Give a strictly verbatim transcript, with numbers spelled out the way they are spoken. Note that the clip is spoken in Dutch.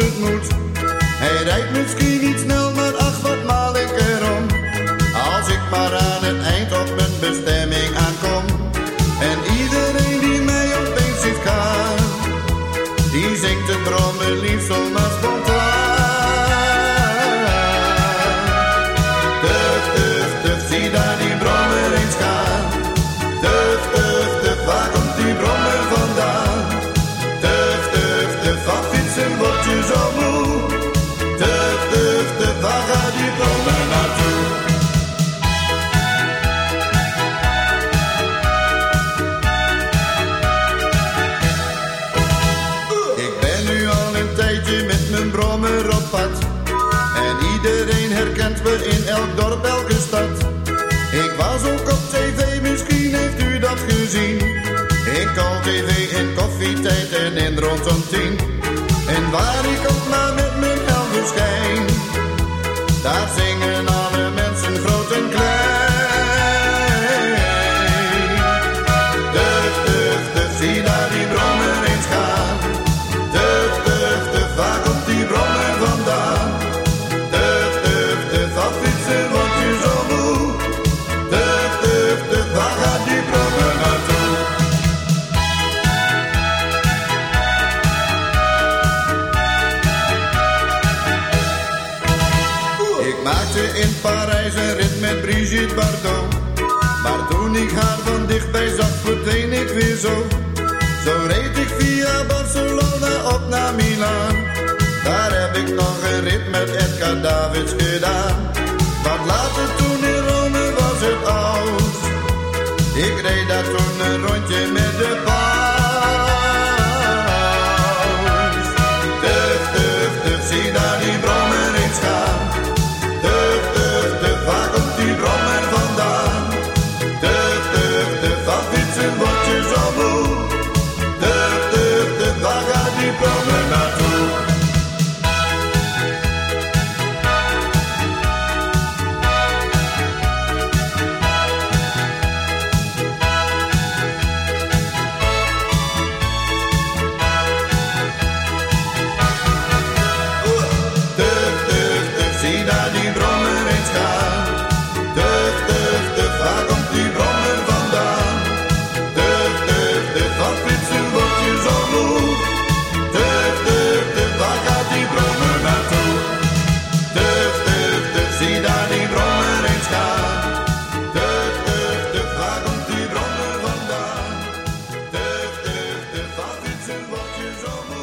het moet. Hij rijdt misschien niet snel, maar ach, wat maal ik erom. Als ik maar aan het eind op mijn bestemming aankom. En iedereen die mij opeens ziet gaan, die zingt het brommen liefst zomaar spontaan. Tuf, tuf, tuf, zie daar die brommer eens gaan. Tuf, tuf, tuf, waar komt die brommer vandaan? Tuf, tuf, tuf, van fietsen word je zo moe. Tuf, tuf, tuf, waar gaat die brommer naartoe? Met mijn brommer op pad. En iedereen herkent me in elk dorp, elke stad. Ik was ook op tv, misschien heeft u dat gezien. Ik call tv in koffietijd en in rondom tien. En waar ik ook maar met mijn helder schijn, daar zingen alle mensen groot en klein. Tuf, tuf, tuf, zie daar die brommer eens gaan. Tuf, tuf, tuf, waar komt die brommer vandaan? Tuf, tuf, tuf, van fietsen word je zo moe. Tuf, tuf, tuf, waar gaat die brommer naartoe? Ik maakte in Parijs een rit met Brigitte Bardot. Maar toen ik haar van dichtbij zag, verdween ik weer zo. Zo reed ik via Barcelona op naar Milaan. Daar heb ik nog een rit met Edgar Davids gedaan. Wat later toen in Rome was het oud. Ik reed daar toen een rondje met de paus. Tuf, tuf, tuf, zie daar die brommer eens gaan. Tuf, tuf, tuf, waar komt die brommer vandaan? Tuf, tuf, tuf, van fietsen word je zo moe. Tuf, tuf, tuf, waar gaat die brommer naartoe? Tuf, tuf, tuf, zie daar die brommer eens gaan. Tuf, tuf, tuf, waar komt die brommer vandaan? Tuf, tuf, tuf, van fietsen word je zo moe. Tuf, tuf, tuf, waar gaat die brommer naartoe? Tuf, tuf, tuf, zie daar die brommer eens gaan. Tuf, tuf, tuf, waar komt die brommer vandaan? Tuf, tuf, tuf, van fietsen word je zo moe.